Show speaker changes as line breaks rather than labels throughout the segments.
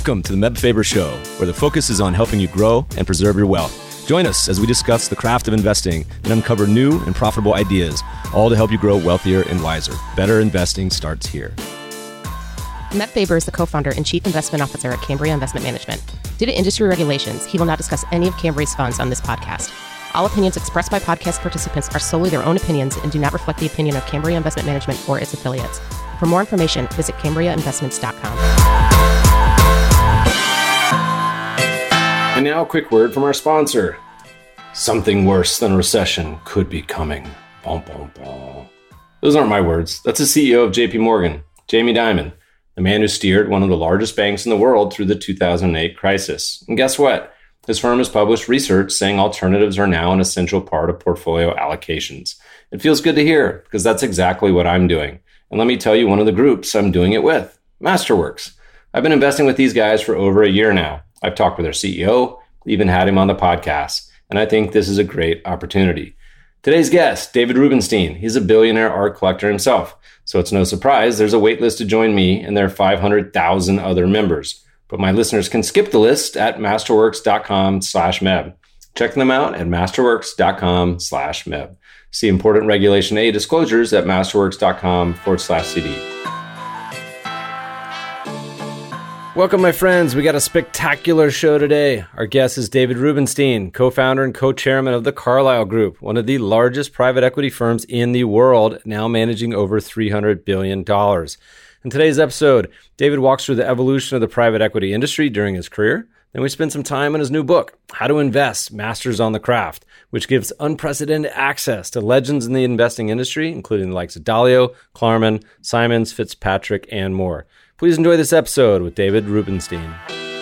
Welcome to the Meb Faber Show, where the focus is on helping you grow and preserve your wealth. Join us as we discuss the craft of investing and uncover new and profitable ideas, all to help you grow wealthier and wiser. Better investing starts here.
Meb Faber is the co-founder and chief investment officer at Cambria Investment Management. Due to industry regulations, he will not discuss any of Cambria's funds on this podcast. All opinions expressed by podcast participants are solely their own opinions and do not reflect the opinion of Cambria Investment Management or its affiliates. For more information, visit CambriaInvestments.com.
And now a quick word from our sponsor. Something worse than a recession could be coming. Bum, bum, bum. Those aren't my words. That's the CEO of JP Morgan, Jamie Dimon, the man who steered one of the largest banks in the world through the 2008 crisis. And guess what? His firm has published research saying alternatives are now an essential part of portfolio allocations. It feels good to hear because that's exactly what I'm doing. And let me tell you one of the groups I'm doing it with, Masterworks. I've been investing with these guys for over a year now. I've talked with their CEO, even had him on the podcast, and I think this is a great opportunity. Today's guest, David Rubenstein, he's a billionaire art collector himself, so it's no surprise there's a wait list to join me and their 500,000 other members. But my listeners can skip the list at masterworks.com/meb. Check them out at masterworks.com/meb. See important Regulation A disclosures at masterworks.com/CD. Welcome, my friends. We got a spectacular show today. Our guest is David Rubenstein, co-founder and co-chairman of the Carlyle Group, one of the largest private equity firms in the world, now managing over $300 billion. In today's episode, David walks through the evolution of the private equity industry during his career. Then we spend some time on his new book, How to Invest, Masters on the Craft, which gives unprecedented access to legends in the investing industry, including the likes of Dalio, Klarman, Simons, Fitzpatrick, and more. Please enjoy this episode with David Rubenstein.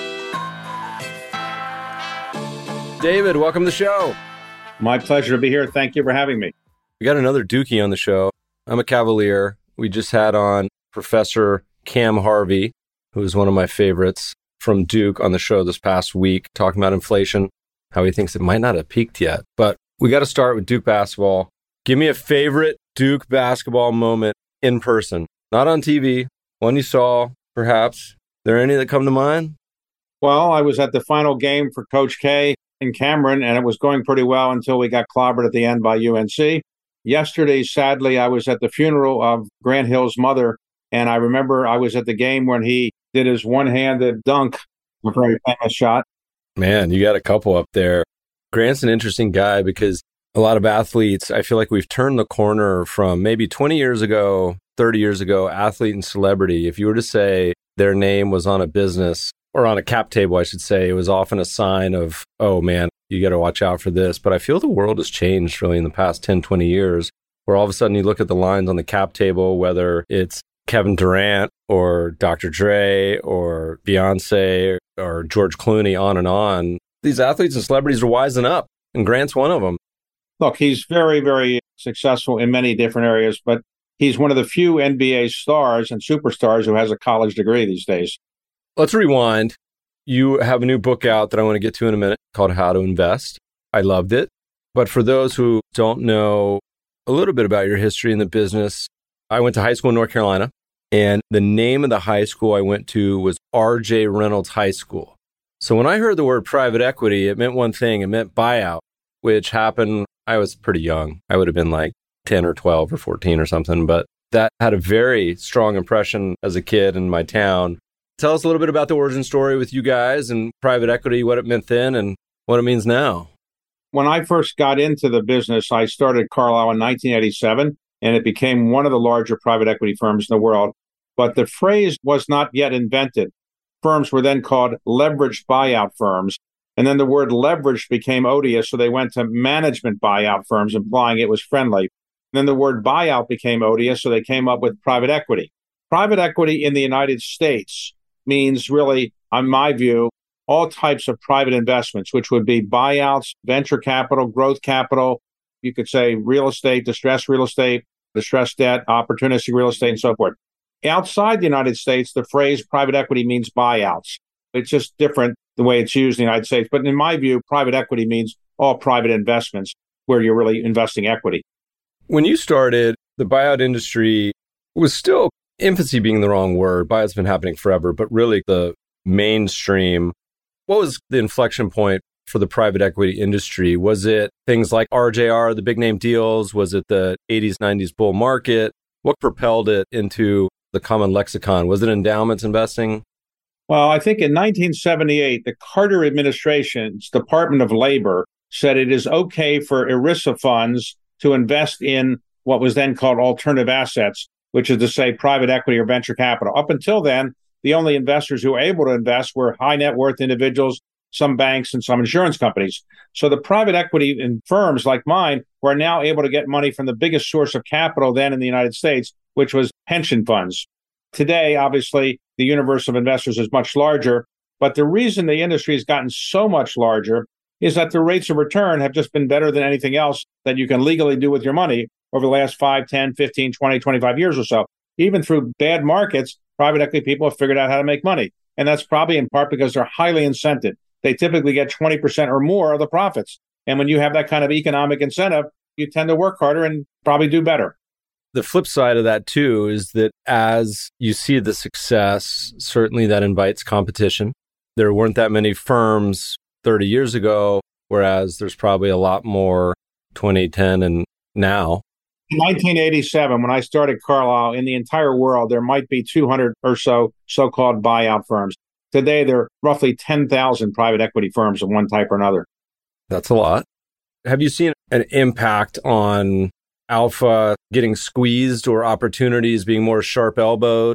David, welcome to the show.
My pleasure to be here. Thank you for having me.
We got another Dookie on the show. I'm a Cavalier. We just had on Professor Cam Harvey, who is one of my favorites from Duke, on the show this past week, talking about inflation, how he thinks it might not have peaked yet. But we got to start with Duke basketball. Give me a favorite Duke basketball moment in person, not on TV. One you saw, perhaps. Are there any that come to mind?
Well, I was at the final game for Coach K in Cameron, and it was going pretty well until we got clobbered at the end by UNC. Yesterday, sadly, I was at the funeral of Grant Hill's mother, and I remember I was at the game when he did his one-handed dunk, a very famous shot.
Man, you got a couple up there. Grant's an interesting guy because a lot of athletes, I feel like we've turned the corner from maybe 20 years ago, 30 years ago, athlete and celebrity. If you were to say their name was on a business or on a cap table, I should say, it was often a sign of, oh man, you got to watch out for this. But I feel the world has changed really in the past 10, 20 years, where all of a sudden you look at the lines on the cap table, whether it's Kevin Durant or Dr. Dre or Beyonce or George Clooney, on and on. These athletes and celebrities are wising up, and Grant's one of them.
Look, he's very, very successful in many different areas, but he's one of the few NBA stars and superstars who has a college degree these days.
Let's rewind. You have a new book out that I want to get to in a minute called How to Invest. I loved it. But for those who don't know a little bit about your history in the business, I went to high school in North Carolina, and the name of the high school I went to was R.J. Reynolds High School. So when I heard the word private equity, it meant one thing. It meant buyout, which happened, I was pretty young. I would have been like 10 or 12 or 14 or something, but that had a very strong impression as a kid in my town. Tell us a little bit about the origin story with you guys and private equity, what it meant then and what it means now.
When I first got into the business, I started Carlyle in 1987, and it became one of the larger private equity firms in the world. But the phrase was not yet invented. Firms were then called leveraged buyout firms. And then the word leveraged became odious, so they went to management buyout firms, implying it was friendly. And then the word buyout became odious, so they came up with private equity. Private equity in the United States means really, in my view, all types of private investments, which would be buyouts, venture capital, growth capital. You could say real estate, distressed debt, opportunistic real estate, and so forth. Outside the United States, the phrase private equity means buyouts. It's just different the way it's used in the United States. But in my view, private equity means all private investments where you're really investing equity.
When you started, the buyout industry was still, infancy being the wrong word, buyout's been happening forever, but really the mainstream. What was the inflection point for the private equity industry? Was it things like RJR, the big name deals? Was it the 80s, 90s bull market? What propelled it into the common lexicon? Was it endowments investing?
Well, I think in 1978, the Carter administration's Department of Labor said it is okay for ERISA funds to invest in what was then called alternative assets, which is to say private equity or venture capital. Up until then, the only investors who were able to invest were high net worth individuals, some banks, and some insurance companies. So the private equity in firms like mine were now able to get money from the biggest source of capital then in the United States, which was pension funds. Today, obviously, the universe of investors is much larger, but the reason the industry has gotten so much larger is that the rates of return have just been better than anything else that you can legally do with your money over the last 5, 10, 15, 20, 25 years or so. Even through bad markets, private equity people have figured out how to make money. And that's probably in part because they're highly incented. They typically get 20% or more of the profits. And when you have that kind of economic incentive, you tend to work harder and probably do better.
The flip side of that, too, is that as you see the success, certainly that invites competition. There weren't that many firms 30 years ago, whereas there's probably a lot more 2010 and now.
In 1987, when I started Carlyle, in the entire world, there might be 200 or so-called buyout firms. Today, there are roughly 10,000 private equity firms of one type or another.
That's a lot. Have you seen an impact on alpha getting squeezed or opportunities being more sharp-elbowed?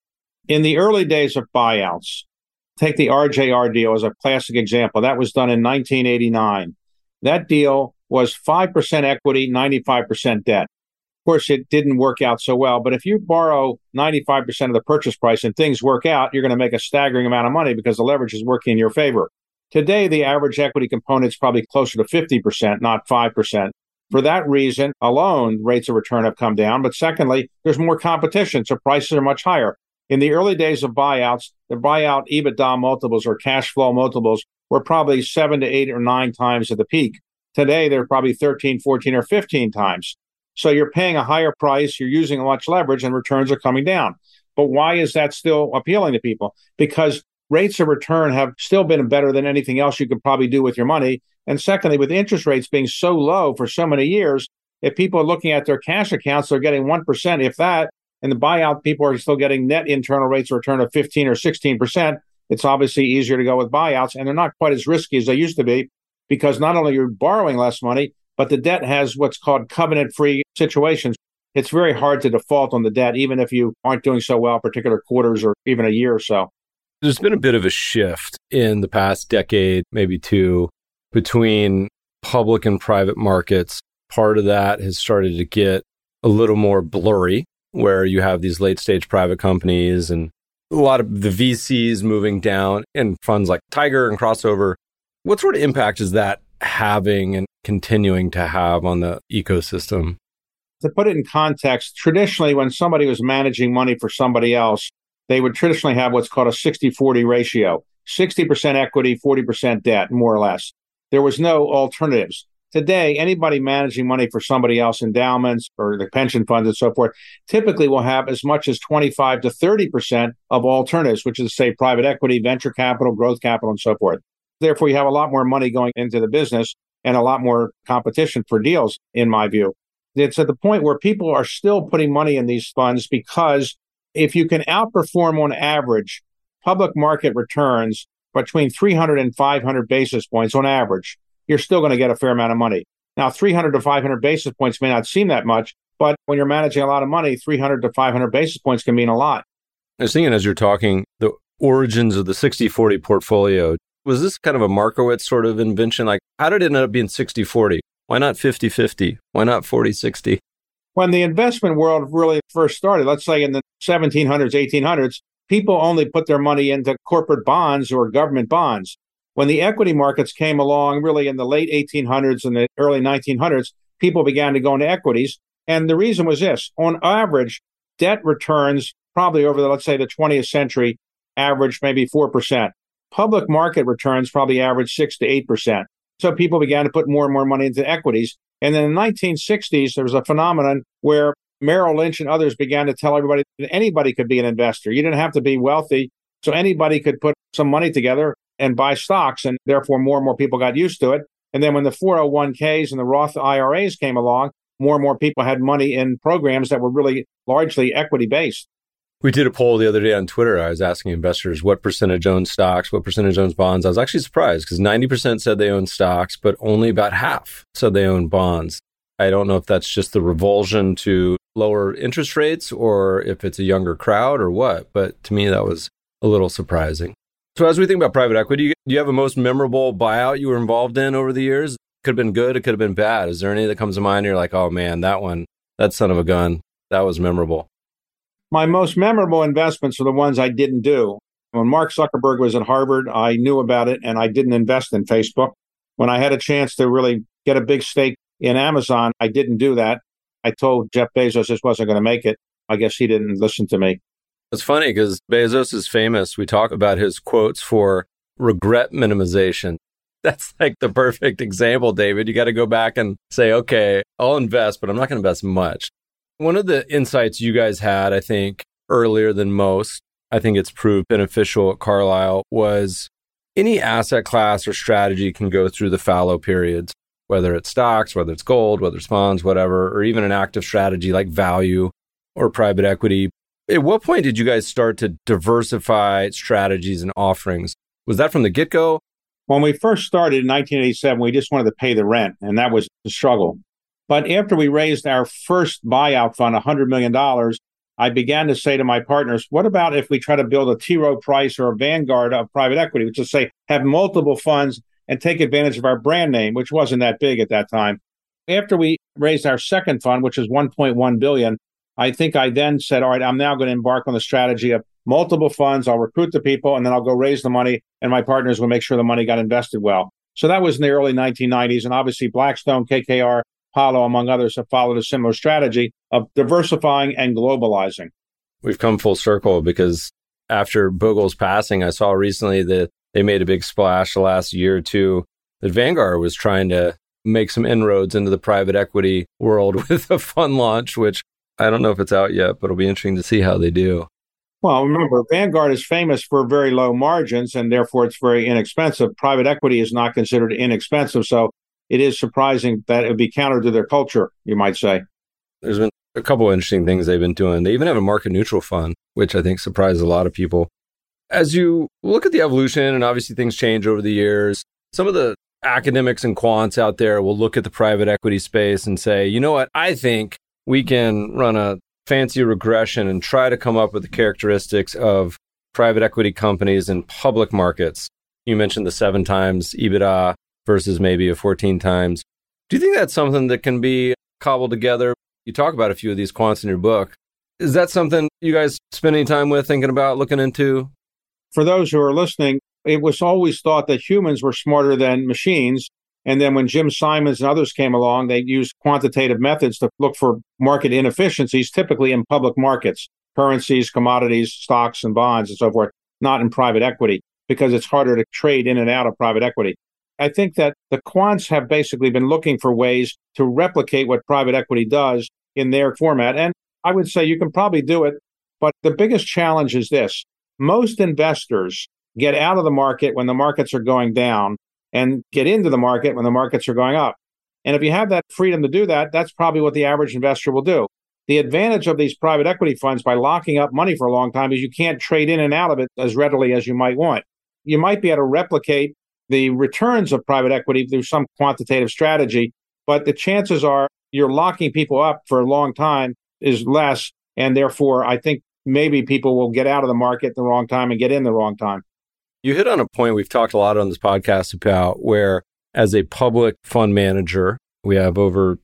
In the early days of buyouts, take the RJR deal as a classic example. That was done in 1989. That deal was 5% equity, 95% debt. Of course, it didn't work out so well, but if you borrow 95% of the purchase price and things work out, you're going to make a staggering amount of money because the leverage is working in your favor. Today, the average equity component is probably closer to 50%, not 5%. For that reason alone, rates of return have come down. But secondly, there's more competition, so prices are much higher. In the early days of buyouts, the buyout EBITDA multiples or cash flow multiples were probably 7 to 8 or 9 times at the peak. Today, they're probably 13, 14, or 15 times. So you're paying a higher price, you're using much leverage, and returns are coming down. But why is that still appealing to people? Because rates of return have still been better than anything else you could probably do with your money. And secondly, with interest rates being so low for so many years, if people are looking at their cash accounts, they're getting 1%, if that, and the buyout people are still getting net internal rates of return of 15 or 16%. It's obviously easier to go with buyouts, and they're not quite as risky as they used to be because not only are you borrowing less money, but the debt has what's called covenant-free situations. It's very hard to default on the debt, even if you aren't doing so well particular quarters or even a year or so.
There's been a bit of a shift in the past decade, maybe two, between public and private markets. Part of that has started to get a little more blurry, where you have these late-stage private companies and a lot of the VCs moving down in funds like Tiger and Crossover. What sort of impact is that having and continuing to have on the ecosystem?
To put it in context, traditionally, when somebody was managing money for somebody else, they would traditionally have what's called a 60-40 ratio, 60% equity, 40% debt, more or less. There was no alternatives. Today, anybody managing money for somebody else, endowments or the pension funds and so forth, typically will have as much as 25 to 30% of alternatives, which is to say private equity, venture capital, growth capital, and so forth. Therefore, you have a lot more money going into the business and a lot more competition for deals, in my view. It's at the point where people are still putting money in these funds because if you can outperform on average public market returns between 300 and 500 basis points on average, you're still going to get a fair amount of money. Now, 300 to 500 basis points may not seem that much, but when you're managing a lot of money, 300 to 500 basis points can mean a lot.
I was thinking as you're talking, the origins of the 60-40 portfolio, was this kind of a Markowitz sort of invention? Like, how did it end up being 60-40? Why not 50-50? Why not 40-60?
When the investment world really first started, let's say in the 1700s, 1800s, people only put their money into corporate bonds or government bonds. When the equity markets came along, really in the late 1800s and the early 1900s, people began to go into equities. And the reason was this. On average, debt returns probably over, let's say, the 20th century, averaged maybe 4%. Public market returns probably averaged 6 to 8%. So people began to put more and more money into equities. And then in the 1960s, there was a phenomenon where Merrill Lynch and others began to tell everybody that anybody could be an investor. You didn't have to be wealthy So anybody could put some money together and buy stocks, and therefore more and more people got used to it. And then when the 401ks and the Roth IRAs came along, more and more people had money in programs that were really largely equity-based.
We did a poll the other day on Twitter. I was asking investors what percentage owned stocks, what percentage owns bonds. I was actually surprised because 90% said they own stocks, but only about half said they own bonds. I don't know if that's just the revulsion to lower interest rates or if it's a younger crowd or what, but to me, that was a little surprising. So as we think about private equity, do you have a most memorable buyout you were involved in over the years? It could have been good, it could have been bad. Is there any that comes to mind? You're like, oh man, that son of a gun, that was memorable.
My most memorable investments are the ones I didn't do. When Mark Zuckerberg was at Harvard, I knew about it and I didn't invest in Facebook. When I had a chance to really get a big stake in Amazon, I didn't do that. I told Jeff Bezos this wasn't going to make it. I guess he didn't listen to me.
It's funny because Bezos is famous. We talk about his quotes for regret minimization. That's like the perfect example, David. You got to go back and say, okay, I'll invest, but I'm not going to invest much. One of the insights you guys had, I think, earlier than most, I think it's proved beneficial at Carlyle, was any asset class or strategy can go through the fallow periods, whether it's stocks, whether it's gold, whether it's bonds, whatever, or even an active strategy like value or private equity. At what point did you guys start to diversify strategies and offerings? Was that from the get-go?
When we first started in 1987, we just wanted to pay the rent, and that was the struggle. But after we raised our first buyout fund, $100 million, I began to say to my partners, what about if we try to build a T. Rowe Price or a Vanguard of private equity, which is say have multiple funds and take advantage of our brand name, which wasn't that big at that time. After we raised our second fund, which is $1.1 billion, I think I then said, all right, I'm now going to embark on the strategy of multiple funds. I'll recruit the people and then I'll go raise the money and my partners will make sure the money got invested well. So that was in the early 1990s. And obviously Blackstone, KKR, Apollo, among others, have followed a similar strategy of diversifying and globalizing.
We've come full circle because after Bogle's passing, I saw recently that they made a big splash the last year or two that Vanguard was trying to make some inroads into the private equity world with a fund launch, which I don't know if it's out yet, but it'll be interesting to see how they do.
Well, remember, Vanguard is famous for very low margins, and therefore it's very inexpensive. Private equity is not considered inexpensive, so it is surprising that it would be counter to their culture, you might say.
There's been a couple of interesting things they've been doing. They even have a market neutral fund, which I think surprised a lot of people. As you look at the evolution, and obviously things change over the years, some of the academics and quants out there will look at the private equity space and say, you know what, I think we can run a fancy regression and try to come up with the characteristics of private equity companies in public markets. You mentioned the 7 times EBITDA versus maybe a 14 times. Do you think that's something that can be cobbled together? You talk about a few of these quants in your book. Is that something you guys spend any time with, thinking about, looking into?
For those who are listening, it was always thought that humans were smarter than machines. And then when Jim Simons and others came along, they used quantitative methods to look for market inefficiencies, typically in public markets, currencies, commodities, stocks and bonds and so forth, not in private equity, because it's harder to trade in and out of private equity. I think that the quants have basically been looking for ways to replicate what private equity does in their format. And I would say you can probably do it, but the biggest challenge is this. Most investors get out of the market when the markets are going down and get into the market when the markets are going up. And if you have that freedom to do that, that's probably what the average investor will do. The advantage of these private equity funds by locking up money for a long time is you can't trade in and out of it as readily as you might want. You might be able to replicate the returns of private equity through some quantitative strategy, but the chances are you're locking people up for a long time is less. And therefore, I think maybe people will get out of the market at the wrong time and get in the wrong time.
You hit on a point we've talked a lot on this podcast about where, as a public fund manager, we have over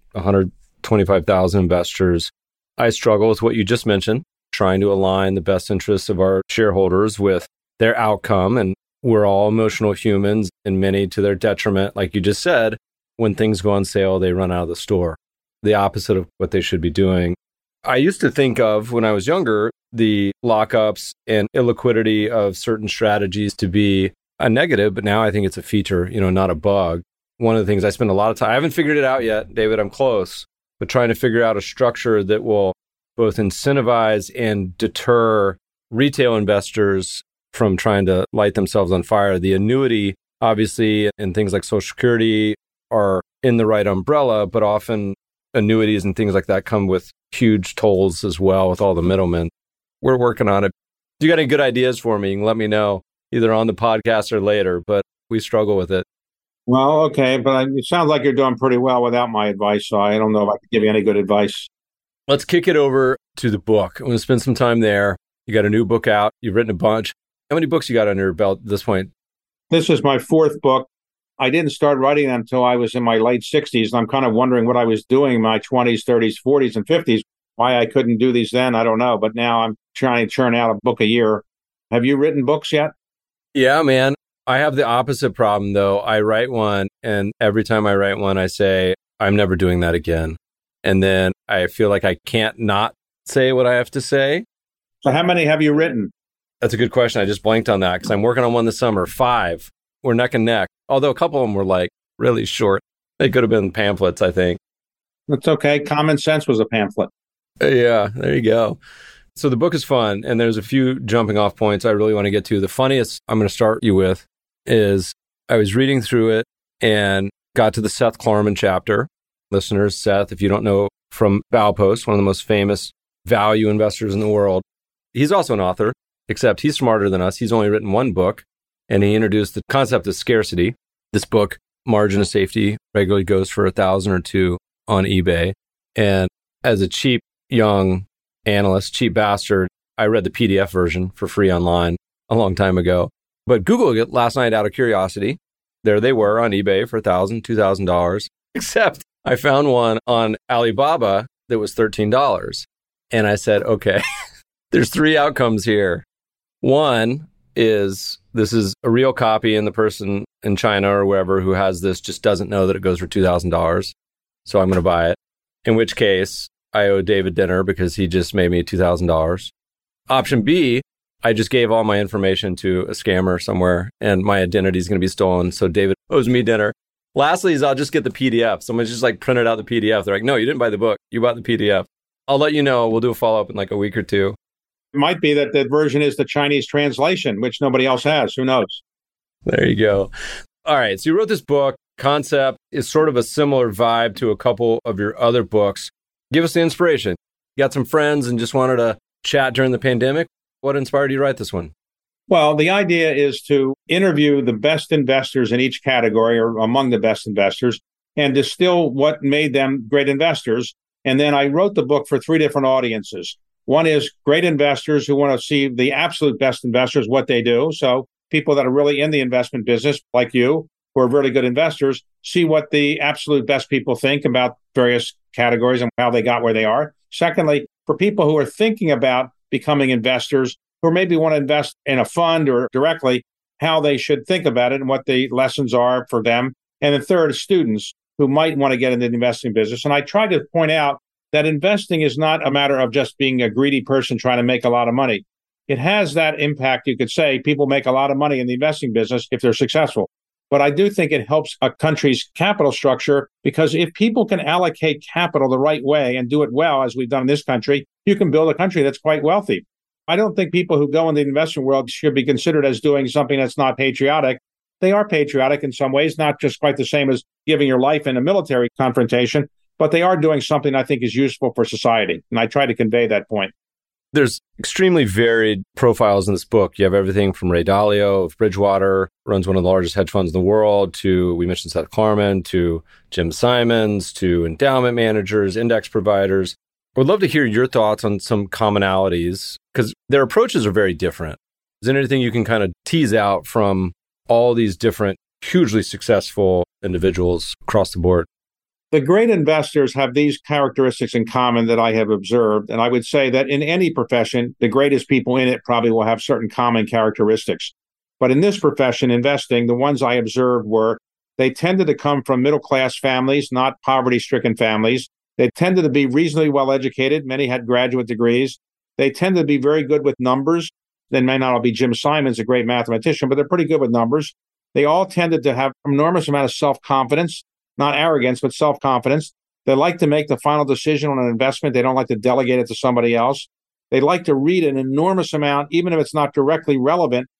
125,000 investors. I struggle with what you just mentioned, trying to align the best interests of our shareholders with their outcome. And we're all emotional humans, and many to their detriment. Like you just said, when things go on sale, they run out of the store. The opposite of what they should be doing. I used to think of, when I was younger, the lockups and illiquidity of certain strategies to be a negative, but now I think it's a feature, not a bug. One of the things I spend a lot of time, I haven't figured it out yet, David, I'm close, but trying to figure out a structure that will both incentivize and deter retail investors from trying to light themselves on fire. The annuity, obviously, and things like Social Security are in the right umbrella, but often annuities and things like that come with huge tolls as well with all the middlemen. We're working on it. If you got any good ideas for me, you can let me know either on the podcast or later, but we struggle with it.
Well, okay, but it sounds like you're doing pretty well without my advice, so I don't know if I can give you any good advice.
Let's kick it over to the book. I'm going to spend some time there. You got a new book out. You've written a bunch. How many books you got under your belt at this point?
This is my fourth book. I didn't start writing them until I was in my late 60s, and I'm kind of wondering what I was doing in my 20s, 30s, 40s, and 50s. Why I couldn't do these then, I don't know. But now I'm trying to churn out a book a year. Have you written books yet?
Yeah, man. I have the opposite problem, though. I write one, and every time I write one, I say, I'm never doing that again. And then I feel like I can't not say what I have to say.
So how many have you written?
That's a good question. I just blanked on that because I'm working on one this summer. 5. We're neck and neck. Although a couple of them were like really short. They could have been pamphlets, I think.
That's okay. Common Sense was a pamphlet.
Yeah, there you go. So the book is fun, and there's a few jumping off points I really want to get to. The funniest I'm going to start you with is I was reading through it and got to the Seth Klarman chapter. Listeners, Seth, if you don't know, from Baupost, one of the most famous value investors in the world. He's also an author, except he's smarter than us. He's only written one book, and he introduced the concept of scarcity. This book, Margin of Safety, regularly goes for $1,000 or $2,000 on eBay. And as a cheap young analyst, cheap bastard, I read the PDF version for free online a long time ago. But Googled it last night out of curiosity. There they were on eBay for $1,000, $2,000, except I found one on Alibaba that was $13. And I said, okay, there's 3 outcomes here. One is this is a real copy, and the person in China or wherever who has this just doesn't know that it goes for $2,000. So I'm going to buy it, in which case I owe David dinner because he just made me $2,000. Option B, I just gave all my information to a scammer somewhere and my identity is going to be stolen. So David owes me dinner. Lastly is I'll just get the PDF. Someone just like printed out the PDF. They're like, no, you didn't buy the book. You bought the PDF. I'll let you know. We'll do a follow-up in like a week or two.
It might be that the version is the Chinese translation, which nobody else has. Who knows?
There you go. All right. So you wrote this book. Concept is sort of a similar vibe to a couple of your other books. Give us the inspiration. You got some friends and just wanted to chat during the pandemic. What inspired you to write this one?
Well, the idea is to interview the best investors in each category or among the best investors and distill what made them great investors. And then I wrote the book for 3 different audiences. One is great investors who want to see the absolute best investors, what they do. So people that are really in the investment business, like you, who are really good investors, see what the absolute best people think about various categories and how they got where they are. Secondly, for people who are thinking about becoming investors, who maybe want to invest in a fund or directly, how they should think about it and what the lessons are for them. And the third is students who might want to get into the investing business. And I try to point out that investing is not a matter of just being a greedy person trying to make a lot of money. It has that impact. You could say people make a lot of money in the investing business if they're successful. But I do think it helps a country's capital structure because if people can allocate capital the right way and do it well, as we've done in this country, you can build a country that's quite wealthy. I don't think people who go in the investment world should be considered as doing something that's not patriotic. They are patriotic in some ways, not just quite the same as giving your life in a military confrontation, but they are doing something I think is useful for society. And I try to convey that point.
There's extremely varied profiles in this book. You have everything from Ray Dalio of Bridgewater, runs one of the largest hedge funds in the world, to, we mentioned Seth Klarman, to Jim Simons, to endowment managers, index providers. I would love to hear your thoughts on some commonalities because their approaches are very different. Is there anything you can kind of tease out from all these different, hugely successful individuals across the board?
The great investors have these characteristics in common that I have observed. And I would say that in any profession, the greatest people in it probably will have certain common characteristics. But in this profession, investing, the ones I observed were they tended to come from middle-class families, not poverty-stricken families. They tended to be reasonably well-educated. Many had graduate degrees. They tended to be very good with numbers. They may not all be Jim Simons, a great mathematician, but they're pretty good with numbers. They all tended to have an enormous amount of self-confidence. Not arrogance, but self-confidence. They like to make the final decision on an investment. They don't like to delegate it to somebody else. They like to read an enormous amount, even if it's not directly relevant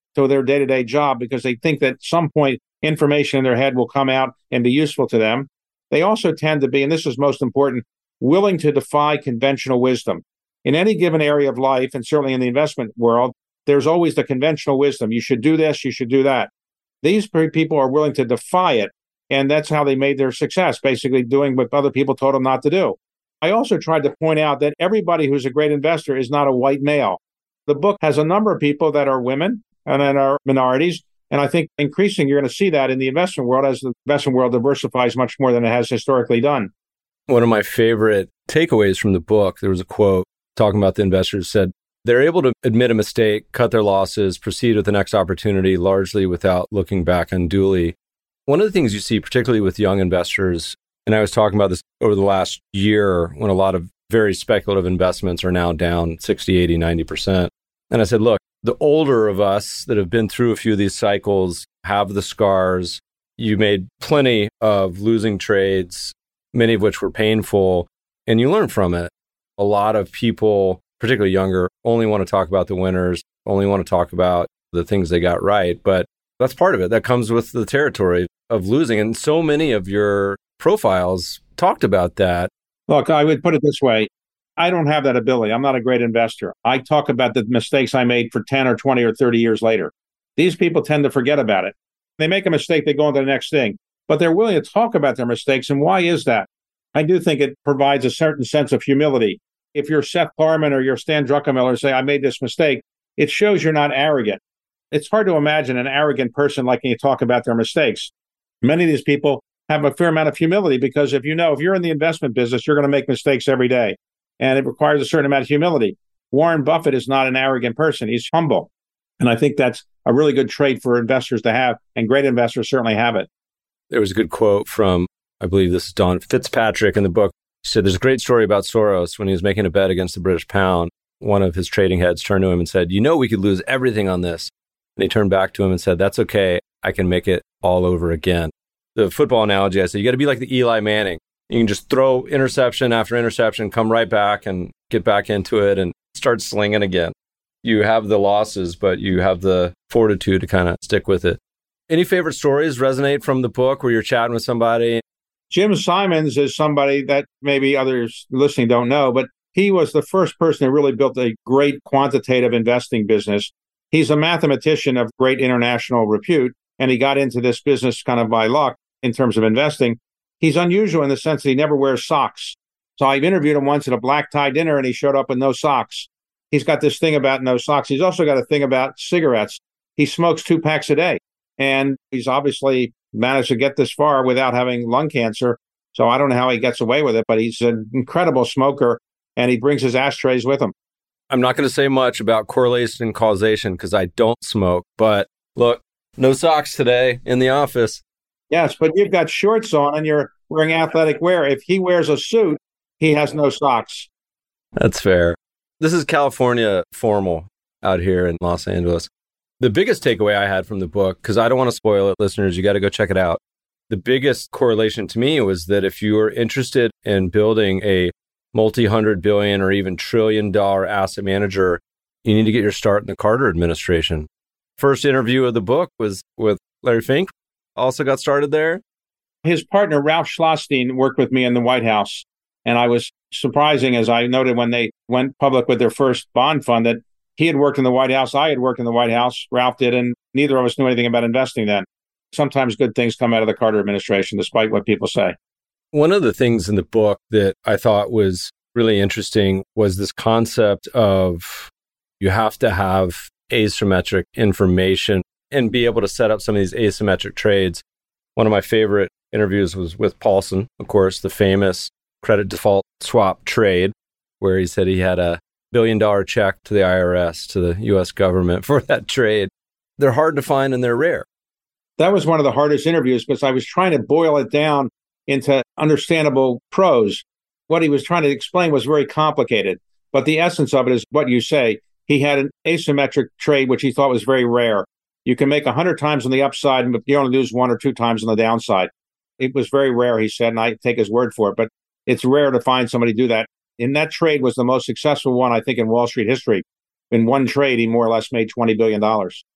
to their day-to-day job because they think that at some point information in their head will come out and be useful to them. They also tend to be, and this is most important, willing to defy conventional wisdom. In any given area of life, and certainly in the investment world, there's always the conventional wisdom. You should do this, you should do that. These people are willing to defy it, and that's how they made their success, basically doing what other people told them not to do. I also tried to point out that everybody who's a great investor is not a white male. The book has a number of people that are women and that are minorities, and I think increasingly you're going to see that in the investment world as the investment world diversifies much more than it has historically done.
One of my favorite takeaways from the book, there was a quote talking about the investors said, they're able to admit a mistake, cut their losses, proceed with the next opportunity, largely without looking back unduly. One of the things you see, particularly with young investors, and I was talking about this over the last year when a lot of very speculative investments are now down 60, 80, 90%. And I said, look, the older of us that have been through a few of these cycles have the scars. You made plenty of losing trades, many of which were painful, and you learn from it. A lot of people, particularly younger, only want to talk about the winners, only want to talk about the things they got right. But that's part of it. That comes with the territory of losing. And so many of your profiles talked about that.
Look, I would put it this way. I don't have that ability. I'm not a great investor. I talk about the mistakes I made for 10 or 20 or 30 years later. These people tend to forget about it. They make a mistake, they go on to the next thing. But they're willing to talk about their mistakes. And why is that? I do think it provides a certain sense of humility. If you're Seth Klarman or you're Stan Druckenmiller and say, I made this mistake, it shows you're not arrogant. It's hard to imagine an arrogant person liking to talk about their mistakes. Many of these people have a fair amount of humility because if you're in the investment business, you're going to make mistakes every day. And it requires a certain amount of humility. Warren Buffett is not an arrogant person. He's humble. And I think that's a really good trait for investors to have. And great investors certainly have it.
There was a good quote from, I believe this is Don Fitzpatrick in the book. He said, there's a great story about Soros when he was making a bet against the British pound. One of his trading heads turned to him and said, we could lose everything on this. And he turned back to him and said, that's okay. I can make it all over again. The football analogy, I said, you got to be like the Eli Manning. You can just throw interception after interception, come right back and get back into it and start slinging again. You have the losses, but you have the fortitude to kind of stick with it. Any favorite stories resonate from the book where you're chatting with somebody?
Jim Simons is somebody that maybe others listening don't know, but he was the first person who really built a great quantitative investing business. He's a mathematician of great international repute, and he got into this business kind of by luck in terms of investing. He's unusual in the sense that he never wears socks. So I interviewed him once at a black tie dinner, and he showed up with no socks. He's got this thing about no socks. He's also got a thing about cigarettes. He smokes 2 packs a day, and he's obviously managed to get this far without having lung cancer. So I don't know how he gets away with it, but he's an incredible smoker, and he brings his ashtrays with him.
I'm not going to say much about correlation and causation because I don't smoke, but look, no socks today in the office.
Yes, but you've got shorts on and you're wearing athletic wear. If he wears a suit, he has no socks.
That's fair. This is California formal out here in Los Angeles. The biggest takeaway I had from the book, because I don't want to spoil it, listeners, you got to go check it out. The biggest correlation to me was that if you are interested in building a multi-hundred billion or even trillion-dollar asset manager, you need to get your start in the Carter administration. First interview of the book was with Larry Fink. Also got started there.
His partner, Ralph Schlosstein, worked with me in the White House. And I was surprising, as I noted when they went public with their first bond fund, that he had worked in the White House. I had worked in the White House. Ralph did, and neither of us knew anything about investing then. Sometimes good things come out of the Carter administration, despite what people say.
One of the things in the book that I thought was really interesting was this concept of you have to have asymmetric information and be able to set up some of these asymmetric trades. One of my favorite interviews was with Paulson, of course, the famous credit default swap trade, where he said he had a $1 billion check to the IRS, to the U.S. government for that trade. They're hard to find and they're rare.
That was one of the hardest interviews because I was trying to boil it down into understandable prose. What he was trying to explain was very complicated, but the essence of it is what you say. He had an asymmetric trade, which he thought was very rare. You can make 100 times on the upside, but you only lose 1 or 2 times on the downside. It was very rare, he said, and I take his word for it, but it's rare to find somebody do that. And that trade was the most successful one, I think, in Wall Street history. In one trade, he more or less made $20 billion.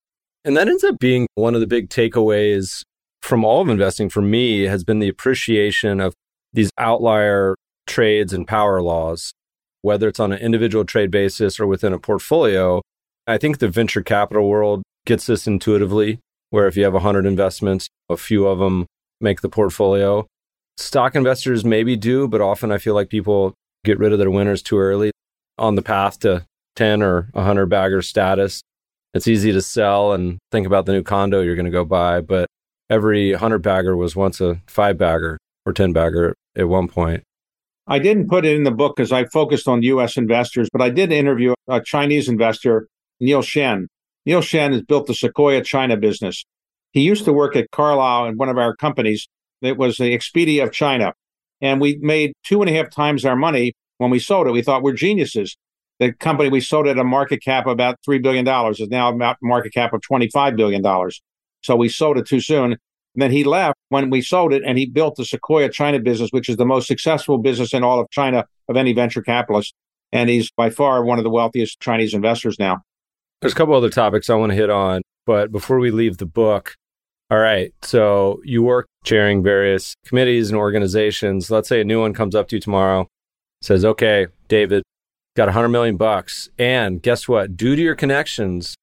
And that ends up being one of the big takeaways from all of investing for me has been the appreciation of these outlier trades and power laws, whether it's on an individual trade basis or within a portfolio. I think the venture capital world gets this intuitively, where if you have 100 investments, a few of them make the portfolio. Stock investors maybe do, but often I feel like people get rid of their winners too early on the path to 10 or 100 bagger status. It's easy to sell and think about the new condo you're going to go buy, but every 100 bagger was once a 5 bagger or 10 bagger at one point.
I didn't put it in the book because I focused on U.S. investors, but I did interview a Chinese investor, Neil Shen. Neil Shen has built the Sequoia China business. He used to work at Carlyle in one of our companies. It was the Expedia of China. And we made 2.5 times our money when we sold it. We thought we're geniuses. The company we sold at a market cap of about $3 billion is now about market cap of $25 billion. So we sold it too soon. And then he left when we sold it, and he built the Sequoia China business, which is the most successful business in all of China of any venture capitalist. And he's by far one of the wealthiest Chinese investors now.
There's a couple other topics I want to hit on, but before we leave the book, all right, so you work chairing various committees and organizations. Let's say a new one comes up to you tomorrow, says, okay, David, got $100 million. And guess what? Due to your connections,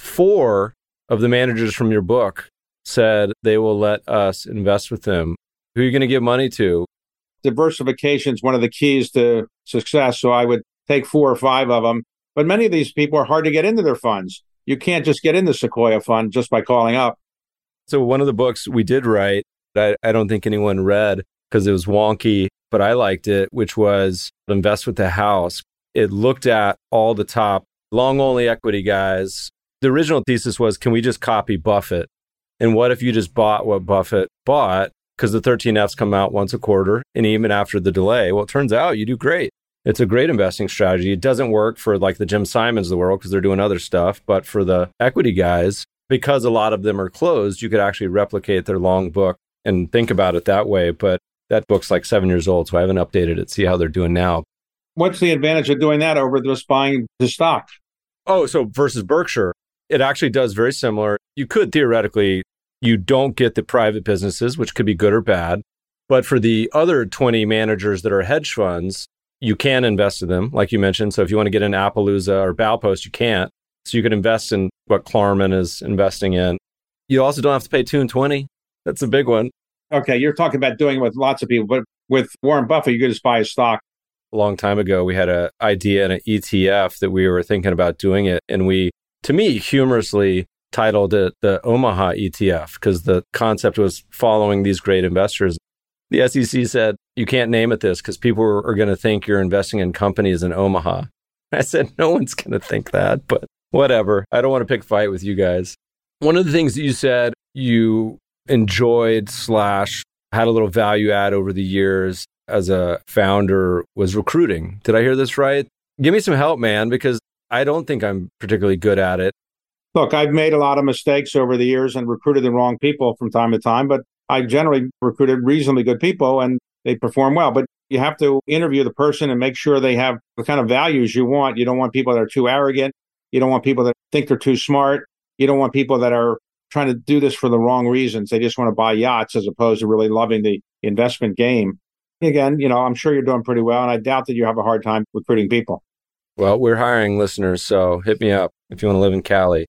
4 of the managers from your book said they will let us invest with them. Who are you going to give money to?
Diversification is one of the keys to success. So I would take 4 or 5 of them. But many of these people are hard to get into their funds. You can't just get in the Sequoia fund just by calling up.
So one of the books we did write, I don't think anyone read because it was wonky, but I liked it, which was Invest with the House. It looked at all the top long-only equity guys. The original thesis was, can we just copy Buffett? And what if you just bought what Buffett bought? Because the 13Fs come out once a quarter, and even after the delay, well, it turns out you do great. It's a great investing strategy. It doesn't work for like the Jim Simons of the world because they're doing other stuff. But for the equity guys, because a lot of them are closed, you could actually replicate their long book and think about it that way. But that book's like 7 years old, so I haven't updated it, see how they're doing now.
What's the advantage of doing that over just buying the stock?
Oh, so versus Berkshire, it actually does very similar. You could theoretically, you don't get the private businesses, which could be good or bad. But for the other 20 managers that are hedge funds, you can invest in them, like you mentioned. So if you want to get in Appaloosa or Baupost, you can't. So you can invest in what Klarman is investing in. You also don't have to pay 2 and 20. That's a big one.
Okay, you're talking about doing it with lots of people, but with Warren Buffett, you could just buy his stock.
A long time ago, we had an idea in an ETF that we were thinking about doing it. And we, to me, humorously titled it the Omaha ETF because the concept was following these great investors. The SEC said, you can't name it this because people are going to think you're investing in companies in Omaha. I said, no one's going to think that, but whatever. I don't want to pick a fight with you guys. One of the things that you said you enjoyed / had a little value add over the years as a founder was recruiting. Did I hear this right? Give me some help, man, because I don't think I'm particularly good at it.
Look, I've made a lot of mistakes over the years and recruited the wrong people from time to time, but I generally recruited reasonably good people and they perform well. But you have to interview the person and make sure they have the kind of values you want. You don't want people that are too arrogant. You don't want people that think they're too smart. You don't want people that are trying to do this for the wrong reasons. They just want to buy yachts as opposed to really loving the investment game. Again, I'm sure you're doing pretty well, and I doubt that you have a hard time recruiting people.
Well, we're hiring listeners, so hit me up if you want to live in Cali.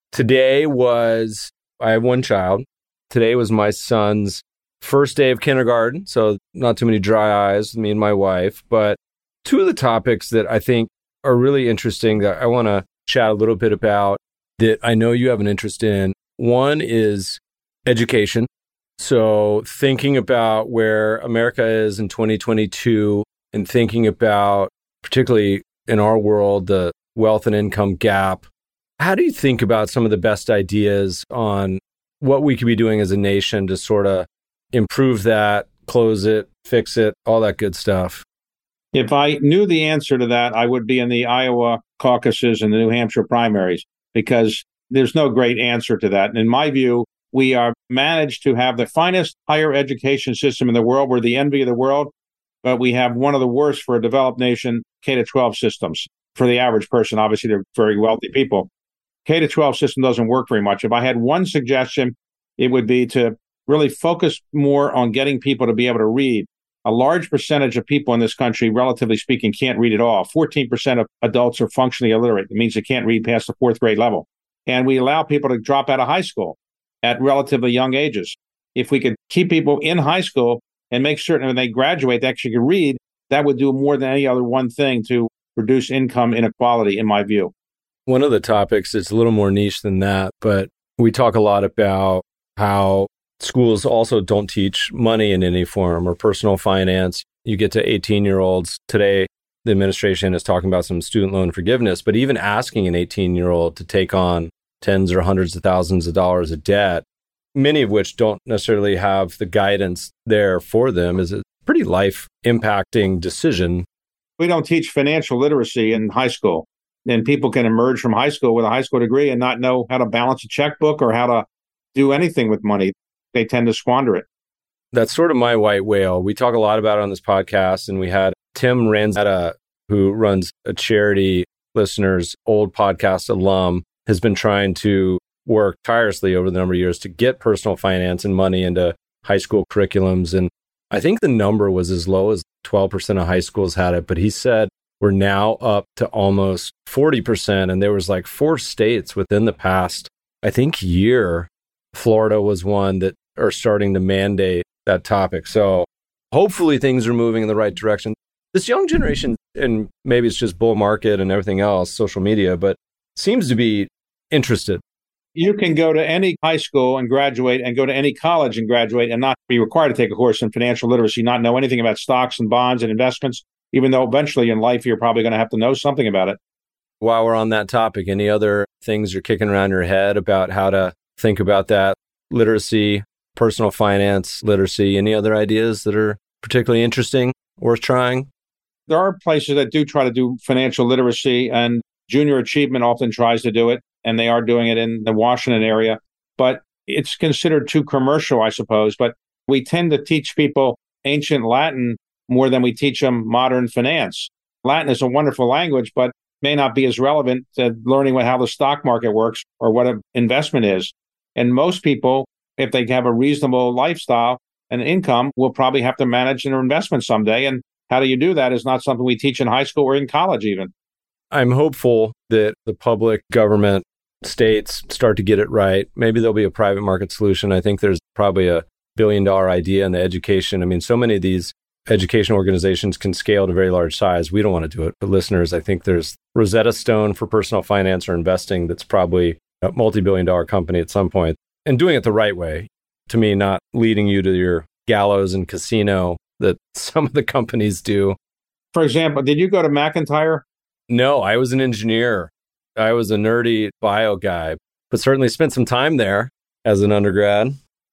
I have one child. Today was my son's first day of kindergarten, so not too many dry eyes with me and my wife. But 2 of the topics that I think are really interesting that I want to chat a little bit about that I know you have an interest in. One is education. So thinking about where America is in 2022 and thinking about, particularly in our world, the wealth and income gap. How do you think about some of the best ideas on what we could be doing as a nation to sort of improve that, close it, fix it, all that good stuff?
If I knew the answer to that, I would be in the Iowa caucuses and the New Hampshire primaries because there's no great answer to that. And in my view, we are managed to have the finest higher education system in the world. We're the envy of the world, but we have one of the worst for a developed nation K-12 systems. For the average person, obviously, they're very wealthy people. K-12 system doesn't work very much. If I had one suggestion, it would be to really focus more on getting people to be able to read. A large percentage of people in this country, relatively speaking, can't read at all. 14% of adults are functionally illiterate. It means they can't read past the fourth grade level. And we allow people to drop out of high school at relatively young ages. If we could keep people in high school and make certain when they graduate, they actually can read, that would do more than any other one thing to reduce income inequality, in my view.
One of the topics is a little more niche than that, but we talk a lot about how schools also don't teach money in any form or personal finance. You get to 18-year-olds today, the administration is talking about some student loan forgiveness, but even asking an 18-year-old to take on tens or hundreds of thousands of dollars of debt, many of which don't necessarily have the guidance there for them, is a pretty life-impacting decision.
We don't teach financial literacy in high school. And people can emerge from high school with a high school degree and not know how to balance a checkbook or how to do anything with money. They tend to squander it.
That's sort of my white whale. We talk a lot about it on this podcast, and we had Tim Ranzetta, who runs a charity, listeners, old podcast alum, has been trying to work tirelessly over the number of years to get personal finance and money into high school curriculums. And I think the number was as low as 12% of high schools had it, but he said we're now up to almost 40%. And there was like 4 states within the past, I think, year. Florida was one that are starting to mandate that topic. So hopefully things are moving in the right direction. This young generation, and maybe it's just bull market and everything else, social media, but seems to be interested.
You can go to any high school and graduate and go to any college and graduate and not be required to take a course in financial literacy, not know anything about stocks and bonds and investments, even though eventually in life you're probably going to have to know something about it.
While we're on that topic, any other things you're kicking around your head about how to think about that literacy, personal finance literacy? Any other ideas that are particularly interesting, worth trying?
There are places that do try to do financial literacy, and Junior Achievement often tries to do it, and they are doing it in the Washington area. But it's considered too commercial, I suppose. But we tend to teach people ancient Latin more than we teach them modern finance. Latin is a wonderful language, but may not be as relevant to learning how the stock market works or what an investment is. And most people, if they have a reasonable lifestyle and income, will probably have to manage their investment someday. And how do you do that is not something we teach in high school or in college even.
I'm hopeful that the public, government, states start to get it right. Maybe there'll be a private market solution. I think there's probably a $1 billion idea in the education. I mean, so many of these education organizations can scale to very large size. We don't want to do it. But listeners, I think there's Rosetta Stone for personal finance or investing that's probably a multi-billion-dollar company at some point, and doing it the right way. To me, not leading you to your gallows and casino that some of the companies do.
For example, did you go to McIntyre?
No, I was an engineer. I was a nerdy bio guy, but certainly spent some time there as an undergrad.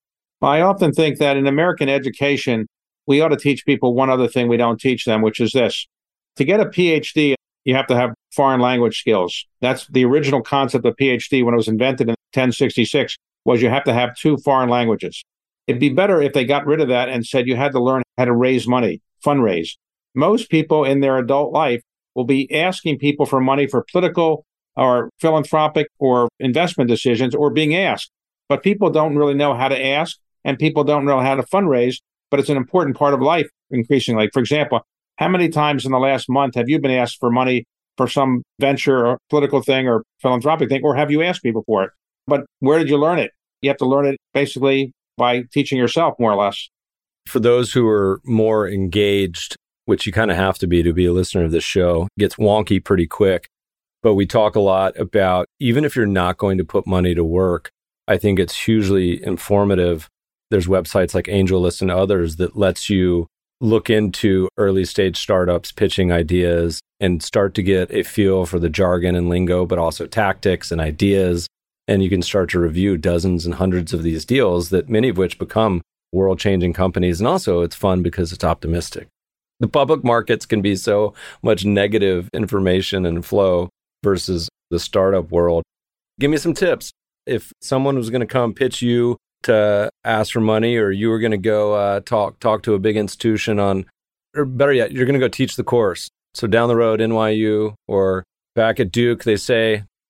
I often think that in American education, we ought to teach people one other thing we don't teach them, which is this. To get a PhD, you have to have foreign language skills. That's the original concept of PhD when it was invented in 1066, was you have to have 2 foreign languages. It'd be better if they got rid of that and said you had to learn how to raise money, fundraise. Most people in their adult life will be asking people for money for political or philanthropic or investment decisions or being asked. But people don't really know how to ask, and people don't know how to fundraise, but it's an important part of life increasingly. For example, how many times in the last month have you been asked for money for some venture or political thing or philanthropic thing, or have you asked people for it? But where did you learn it? You have to learn it basically by teaching yourself, more or less.
For those who are more engaged, which you kind of have to be a listener of this show, it gets wonky pretty quick. But we talk a lot about, even if you're not going to put money to work, I think it's hugely informative. There's websites like AngelList and others that lets you look into early stage startups pitching ideas and start to get a feel for the jargon and lingo, but also tactics and ideas. And you can start to review dozens and hundreds of these deals, that many of which become world-changing companies. And also it's fun because it's optimistic. The public markets can be so much negative information and flow versus the startup world. Give me some tips. If someone was going to come pitch you to ask for money, or you were going to go talk to a big institution on, or better yet, you're going to go teach the course. So down the road, NYU or back at Duke, they say,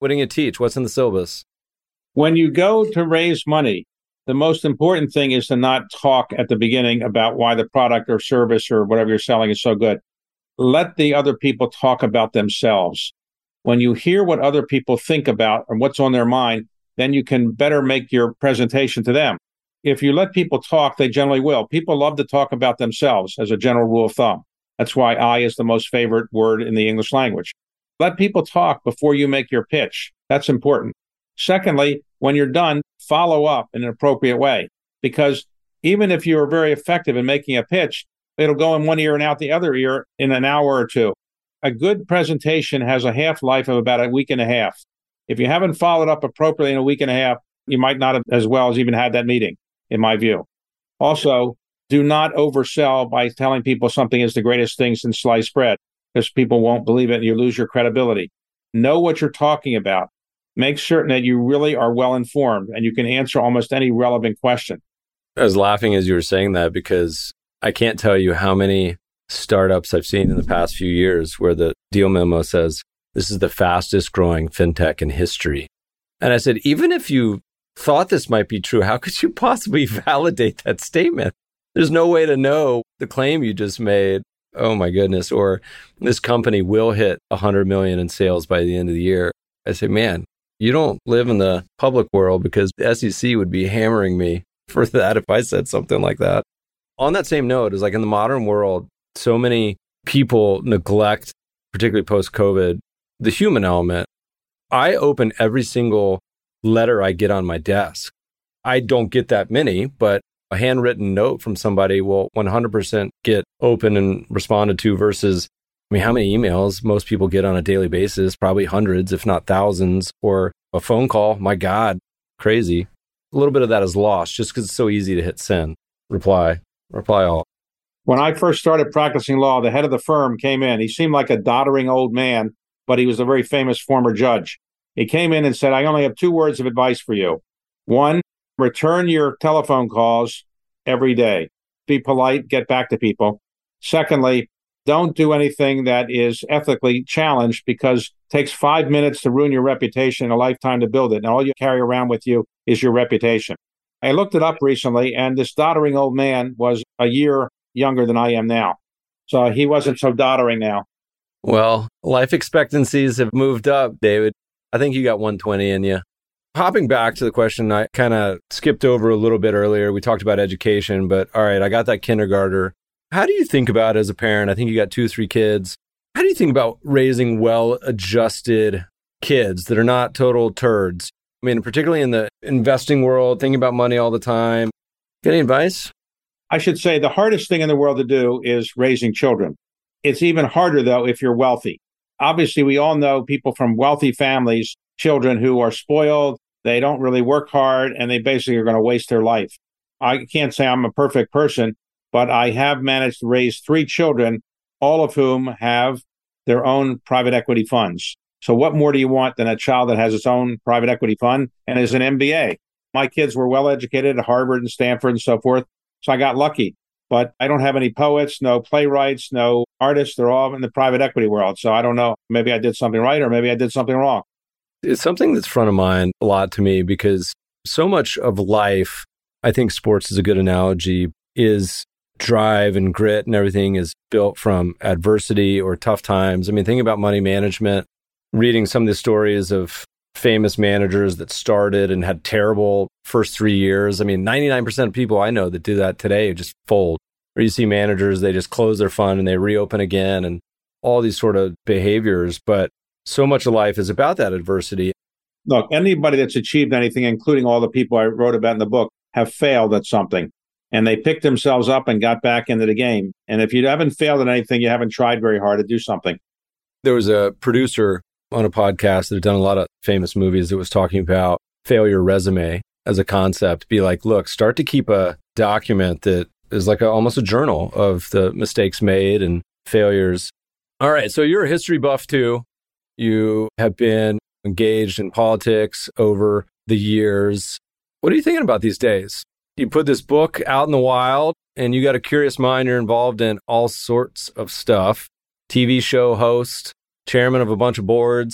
What do you teach? What's in the syllabus?
When you go to raise money, the most important thing is to not talk at the beginning about why the product or service or whatever you're selling is so good. Let the other people talk about themselves. When you hear what other people think about and what's on their mind, then you can better make your presentation to them. If you let people talk, they generally will. People love to talk about themselves as a general rule of thumb. That's why I is the most favorite word in the English language. Let people talk before you make your pitch. That's important. Secondly, when you're done, follow up in an appropriate way, because even if you're very effective in making a pitch, it'll go in one ear and out the other ear in an hour or two. A good presentation has a half-life of about a week and a half. If you haven't followed up appropriately in a week and a half, you might not have as well as even had that meeting, in my view. Also, do not oversell by telling people something is the greatest thing since sliced bread, because people won't believe it and you lose your credibility. Know what you're talking about. Make certain that you really are well informed and you can answer almost any relevant question.
I was laughing as you were saying that because I can't tell you how many startups I've seen in the past few years where the deal memo says, this is the fastest growing fintech in history. And I said, even if you thought this might be true, how could you possibly validate that statement? There's no way to know the claim you just made. Oh my goodness. Or this company will hit 100 million in sales by the end of the year. I say, man, you don't live in the public world, because the SEC would be hammering me for that if I said something like that. On that same note, is like in the modern world, so many people neglect, particularly post-COVID, the human element. I open every single letter I get on my desk. I don't get that many, but a handwritten note from somebody will 100% get open and responded to versus, I mean, how many emails most people get on a daily basis? Probably hundreds, if not thousands, or a phone call. My God, crazy. A little bit of that is lost just because it's so easy to hit send, reply all.
When I first started practicing law, the head of the firm came in. He seemed like a doddering old man, but he was a very famous former judge. He came in and said, I only have 2 words of advice for you. 1, return your telephone calls every day. Be polite, get back to people. Secondly, don't do anything that is ethically challenged, because it takes 5 minutes to ruin your reputation and a lifetime to build it. And all you carry around with you is your reputation. I looked it up recently, and this doddering old man was a year younger than I am now. So he wasn't so doddering now.
Well, life expectancies have moved up, David. I think you got 120 in you. Hopping back to the question I kind of skipped over a little bit earlier, we talked about education, but all right, I got that kindergartner. How do you think about, as a parent, I think you got 2, 3 kids, how do you think about raising well-adjusted kids that are not total turds? I mean, particularly in the investing world, thinking about money all the time. Got any advice?
I should say the hardest thing in the world to do is raising children. It's even harder, though, if you're wealthy. Obviously, we all know people from wealthy families, children who are spoiled, they don't really work hard, and they basically are going to waste their life. I can't say I'm a perfect person, but I have managed to raise 3 children, all of whom have their own private equity funds. So what more do you want than a child that has its own private equity fund and is an MBA? My kids were well educated at Harvard and Stanford and so forth, so I got lucky. But I don't have any poets, no playwrights, no artists. They're all in the private equity world. So I don't know. Maybe I did something right or maybe I did something wrong.
It's something that's front of mind a lot to me, because so much of life, I think sports is a good analogy, is drive and grit, and everything is built from adversity or tough times. I mean, think about money management, reading some of the stories of famous managers that started and had terrible first 3 years. I mean, 99% of people I know that do that today just fold. Or you see managers, they just close their fund and they reopen again, and all these sort of behaviors. But so much of life is about that adversity.
Look, anybody that's achieved anything, including all the people I wrote about in the book, have failed at something. And they picked themselves up and got back into the game. And if you haven't failed at anything, you haven't tried very hard to do something.
There was a producer on a podcast that had done a lot of famous movies that was talking about failure resume as a concept. Be like, look, start to keep a document that is like almost a journal of the mistakes made and failures. All right, so you're a history buff too. You have been engaged in politics over the years. What are you thinking about these days? You put this book out in the wild and you got a curious mind. You're involved in all sorts of stuff. TV show host, chairman of a bunch of boards.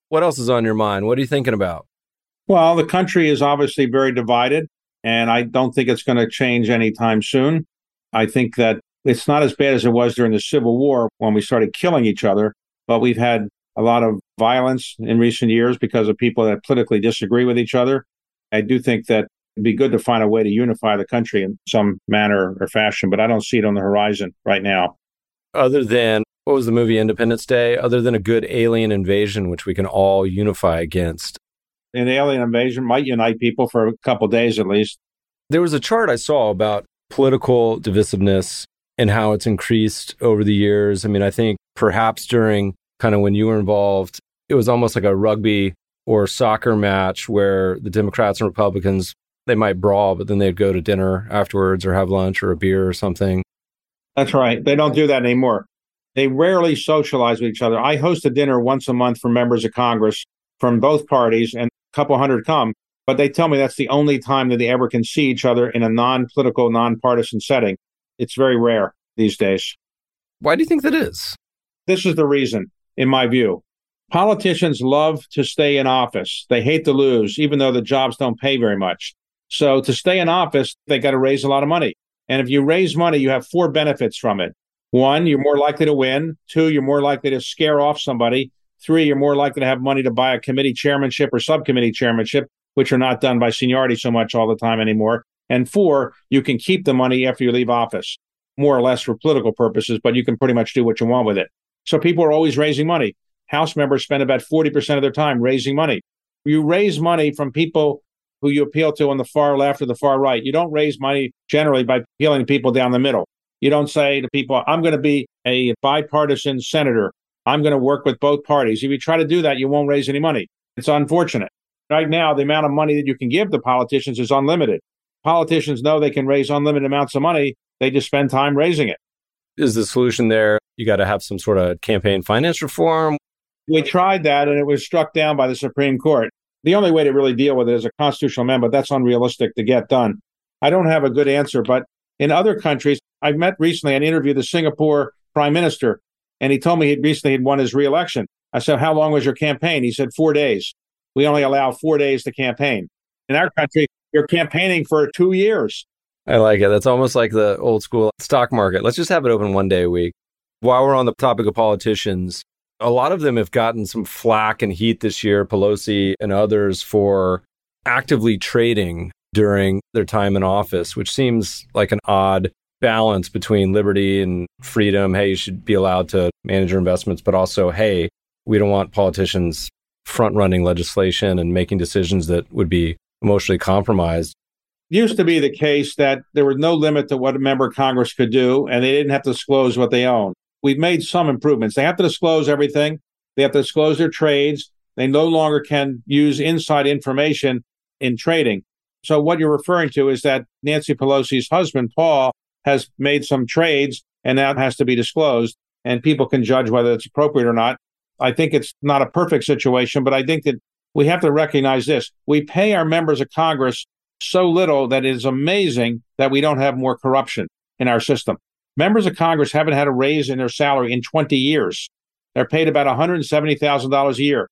What else is on your mind? What are you thinking about?
Well, the country is obviously very divided, and I don't think it's going to change anytime soon. I think that it's not as bad as it was during the Civil War when we started killing each other, but we've had a lot of violence in recent years because of people that politically disagree with each other. I do think that it'd be good to find a way to unify the country in some manner or fashion, but I don't see it on the horizon right now.
Other than, what was the movie Independence Day? Other than a good alien invasion, which we can all unify against.
An alien invasion might unite people for a couple of days at least.
There was a chart I saw about political divisiveness and how it's increased over the years. I mean, I think perhaps during kind of when you were involved, it was almost like a rugby or soccer match where the Democrats and Republicans, they might brawl, but then they'd go to dinner afterwards or have lunch or a beer or something.
That's right. They don't do that anymore. They rarely socialize with each other. I host a dinner once a month for members of Congress from both parties, and a couple hundred come, but they tell me that's the only time that they ever can see each other in a non-political, non-partisan setting. It's very rare these days.
Why do you think that is?
This is the reason, in my view. Politicians love to stay in office. They hate to lose, even though the jobs don't pay very much. So to stay in office, they got to raise a lot of money. And if you raise money, you have 4 benefits from it. 1, you're more likely to win. 2, you're more likely to scare off somebody. 3, you're more likely to have money to buy a committee chairmanship or subcommittee chairmanship, which are not done by seniority so much all the time anymore. And 4, you can keep the money after you leave office, more or less for political purposes, but you can pretty much do what you want with it. So people are always raising money. House members spend about 40% of their time raising money. You raise money from people who you appeal to on the far left or the far right. You don't raise money generally by appealing to people down the middle. You don't say to people, I'm going to be a bipartisan senator. I'm going to work with both parties. If you try to do that, you won't raise any money. It's unfortunate. Right now, the amount of money that you can give to politicians is unlimited. Politicians know they can raise unlimited amounts of money. They just spend time raising it. Is
the solution there, you got to have some sort of campaign finance reform?
We tried that, and it was struck down by the Supreme Court. The only way to really deal with it is a constitutional amendment. That's unrealistic to get done. I don't have a good answer, but in other countries, I've met recently and interviewed the Singapore prime minister, and he told me he'd recently won his reelection. I said, how long was your campaign? He said, 4 days. We only allow 4 days to campaign. In our country, you're campaigning for 2 years.
I like it. That's almost like the old school stock market. Let's just have it open 1 day a week. While we're on the topic of politicians, a lot of them have gotten some flack and heat this year, Pelosi and others, for actively trading during their time in office, which seems like an odd balance between liberty and freedom. Hey, you should be allowed to manage your investments, but also, hey, we don't want politicians front-running legislation and making decisions that would be emotionally compromised.
It used to be the case that there was no limit to what a member of Congress could do, and they didn't have to disclose what they own. We've made some improvements. They have to disclose everything. They have to disclose their trades. They no longer can use inside information in trading. So what you're referring to is that Nancy Pelosi's husband, Paul, has made some trades, and that has to be disclosed, and people can judge whether it's appropriate or not. I think it's not a perfect situation, but I think that we have to recognize this. We pay our members of Congress so little that it is amazing that we don't have more corruption in our system. Members of Congress haven't had a raise in their salary in 20 years. They're paid about $170,000 a year.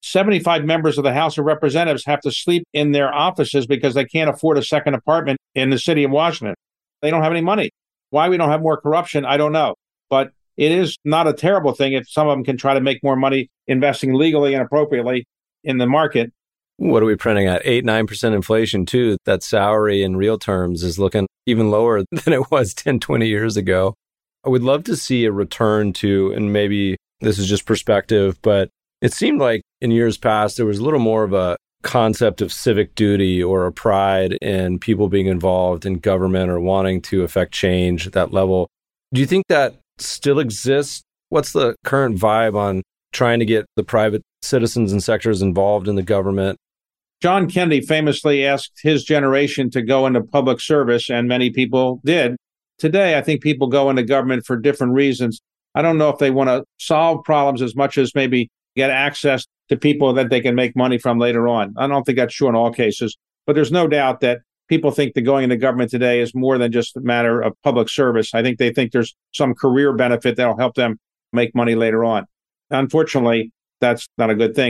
75 members of the House of Representatives have to sleep in their offices because they can't afford a second apartment in the city of Washington. They don't have any money. Why we don't have more corruption, I don't know. But it is not a terrible thing if some of them can try to make more money investing legally and appropriately in the market.
What are we printing at? 8-9% inflation, too. That salary in real terms is looking even lower than it was 10, 20 years ago. I would love to see a return to, and maybe this is just perspective, but it seemed like in years past, there was a little more of a concept of civic duty or a pride in people being involved in government or wanting to affect change at that level. Do you think that still exists? What's the current vibe on trying to get the private citizens and sectors involved in the government?
John Kennedy famously asked his generation to go into public service, and many people did. Today, I think people go into government for different reasons. I don't know if they want to solve problems as much as maybe get access to people that they can make money from later on. I don't think that's true in all cases, but there's no doubt that people think that going into government today is more than just a matter of public service. I think they think there's some career benefit that'll help them make money later on. Unfortunately, that's not a good thing. But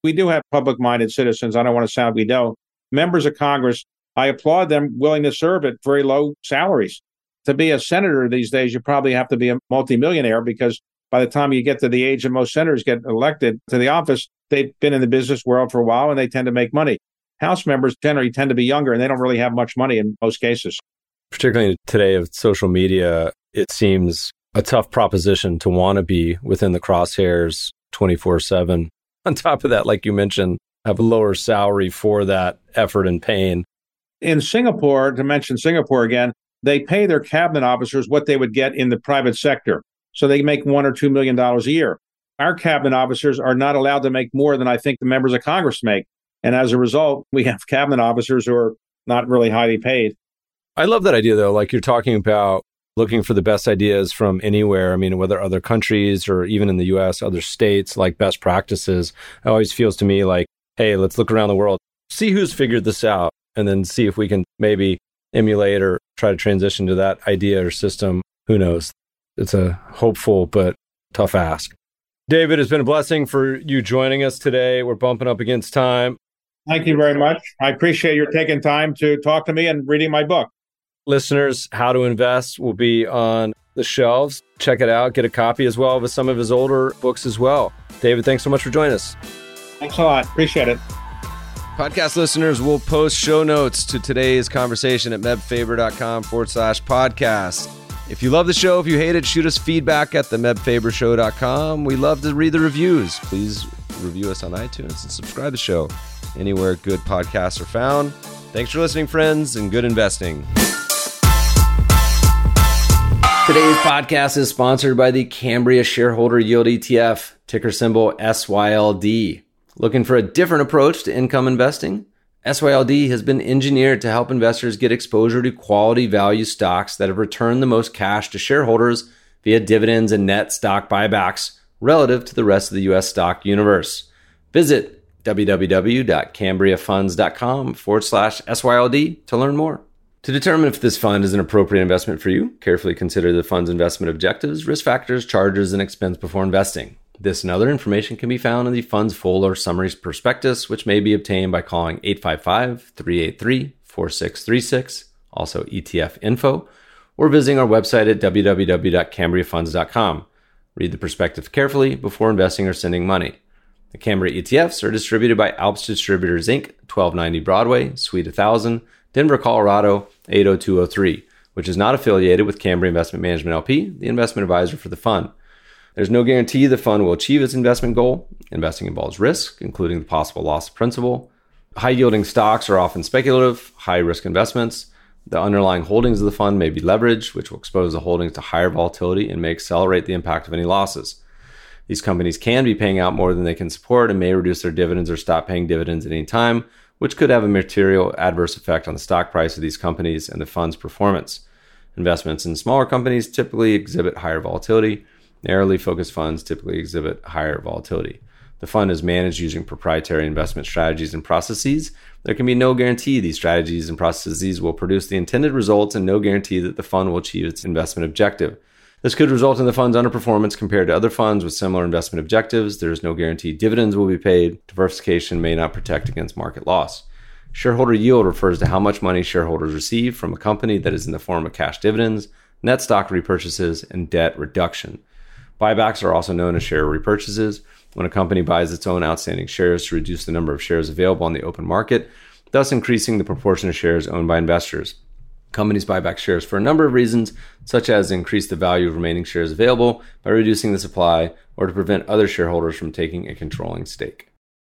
We do have public-minded citizens. I don't want to sound we don't. Members of Congress, I applaud them willing to serve at very low salaries. To be a senator these days, you probably have to be a multimillionaire because by the time you get to the age that most senators get elected to the office, they've been in the business world for a while and they tend to make money. House members generally tend to be younger and they don't really have much money in most cases.
Particularly today with social media, it seems a tough proposition to want to be within the crosshairs 24/7. On top of that, like you mentioned, have a lower salary for that effort and pain.
In Singapore, to mention Singapore again, they pay their cabinet officers what they would get in the private sector. So they make $1 or $2 million a year. Our cabinet officers are not allowed to make more than I think the members of Congress make. And as a result, we have cabinet officers who are not really highly paid.
I love that idea, though. Like you're talking about looking for the best ideas from anywhere. I mean, whether other countries or even in the US, other states, like best practices. It always feels to me like, hey, let's look around the world, see who's figured this out, and then see if we can maybe emulate or try to transition to that idea or system. Who knows? It's a hopeful but tough ask. David, it's been a blessing for you joining us today. We're bumping up against time.
Thank you very much. I appreciate your taking time to talk to me and reading my book.
Listeners, How to Invest will be on the shelves. Check it out. Get a copy as well with some of his older books as well. David, thanks so much for joining us.
Thanks a lot. Appreciate it.
Podcast listeners will post show notes to today's conversation at mebfaber.com/podcast. If you love the show, if you hate it, shoot us feedback at themebfabershow.com. We love to read the reviews. Please review us on iTunes and subscribe to the show anywhere good podcasts are found. Thanks for listening, friends, and good investing. Today's podcast is sponsored by the Cambria Shareholder Yield ETF, ticker symbol SYLD. Looking for a different approach to income investing? SYLD has been engineered to help investors get exposure to quality value stocks that have returned the most cash to shareholders via dividends and net stock buybacks relative to the rest of the U.S. stock universe. Visit www.cambriafunds.com/SYLD to learn more. To determine if this fund is an appropriate investment for you, carefully consider the fund's investment objectives, risk factors, charges, and expense before investing. This and other information can be found in the fund's full or summary prospectus, which may be obtained by calling 855-383-4636, also ETF info, or visiting our website at www.cambriafunds.com. Read the prospectus carefully before investing or sending money. The Cambria ETFs are distributed by Alps Distributors, Inc., 1290 Broadway, Suite 1000, Denver, Colorado, 80203, which is not affiliated with Cambria Investment Management LP, the investment advisor for the fund. There's no guarantee the fund will achieve its investment goal. Investing involves risk, including the possible loss of principal. High-yielding stocks are often speculative, high-risk investments. The underlying holdings of the fund may be leveraged, which will expose the holdings to higher volatility and may accelerate the impact of any losses. These companies can be paying out more than they can support and may reduce their dividends or stop paying dividends at any time, which could have a material adverse effect on the stock price of these companies and the fund's performance. Investments in smaller companies typically exhibit higher volatility. Narrowly focused funds typically exhibit higher volatility. The fund is managed using proprietary investment strategies and processes. There can be no guarantee these strategies and processes will produce the intended results and no guarantee that the fund will achieve its investment objective. This could result in the fund's underperformance compared to other funds with similar investment objectives. There is no guarantee dividends will be paid. Diversification may not protect against market loss. Shareholder yield refers to how much money shareholders receive from a company that is in the form of cash dividends, net stock repurchases, and debt reduction. Buybacks are also known as share repurchases, when a company buys its own outstanding shares to reduce the number of shares available on the open market, thus increasing the proportion of shares owned by investors. Companies buy back shares for a number of reasons, such as increase the value of remaining shares available by reducing the supply or to prevent other shareholders from taking a controlling stake.